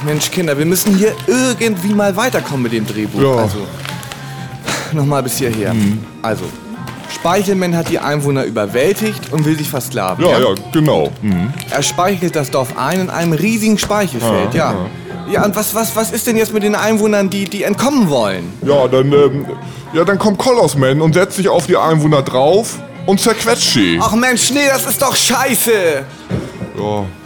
Mensch, Kinder, wir müssen hier irgendwie mal weiterkommen mit dem Drehbuch. Ja. Also, nochmal bis hierher. Also, Speichelman hat die Einwohner überwältigt und will sie versklaven. Ja, genau. Er speichelt das Dorf ein in einem riesigen Speichelfeld, ja. Ja, und was ist denn jetzt mit den Einwohnern, die entkommen wollen? Ja, dann kommt Kolossman und setzt sich auf die Einwohner drauf und zerquetscht sie. Ach Mensch, nee, das ist doch scheiße! Ja.